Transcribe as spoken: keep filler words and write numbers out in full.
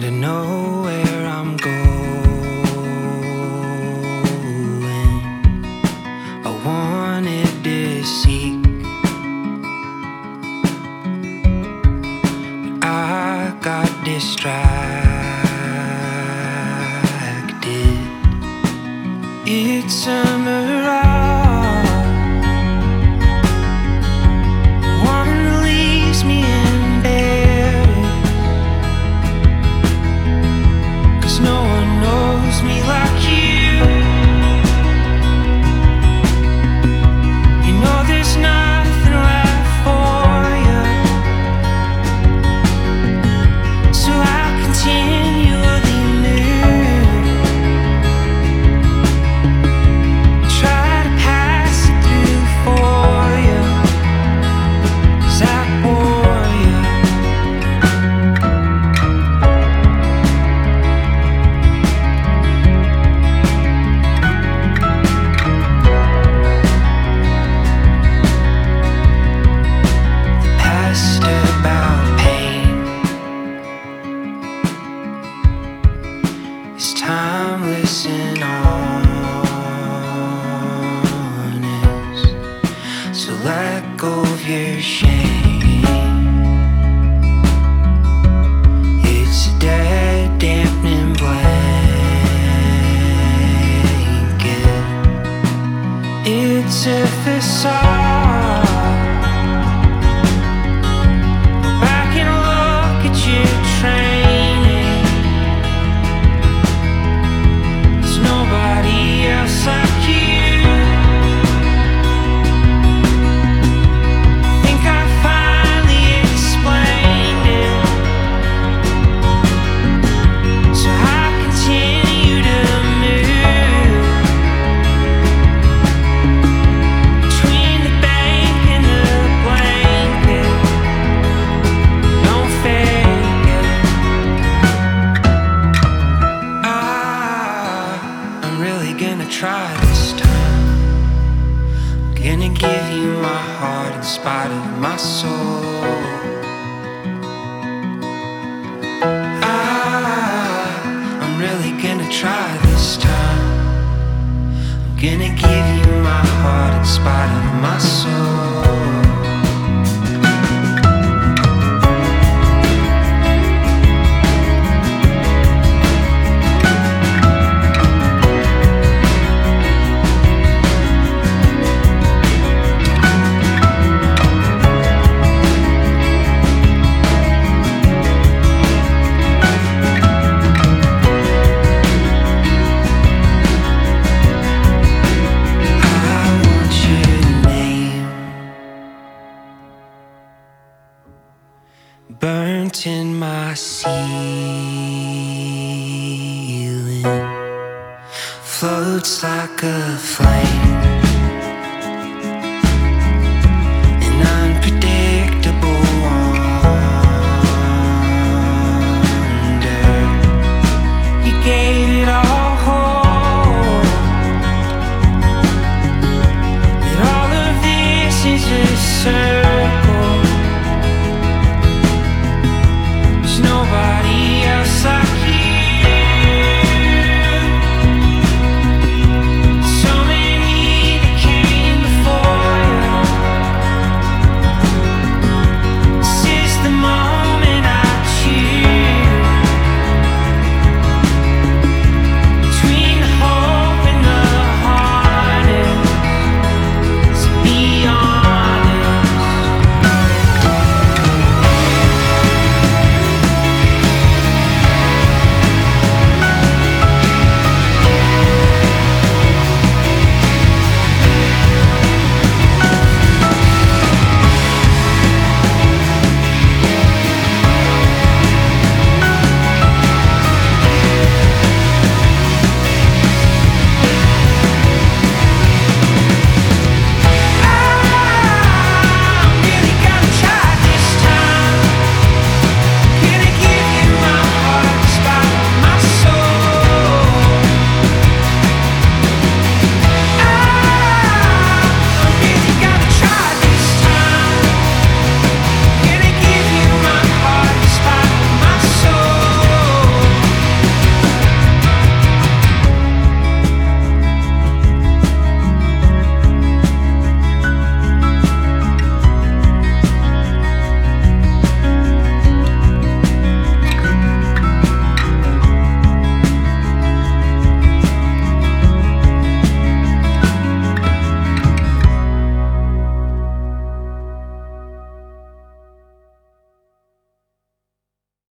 to know where I'm going. I wanted to seek, but I got distracted. It's a mirage, one that leaves me embedded, 'cause no one knows me like you. You know there's nothing left for you, so I continually move, try to pass it through for you, 'cause I bore you. The past about pain is timeless and honest, so let go of your shame. It's a dead, dampening blanket. It's a facade. Go back and look at your training. There's nobody else like you. Think I finally explained it, so I continue to move between the bank and the blanket. Don't fake it. Ah, I'm really gonna try this time. I'm gonna give you my heart in spite of my soul. Ah, I'm really gonna try this time. I'm gonna give you my heart in spite of my soul. I want your name burnt in my ceiling, floats like a flame.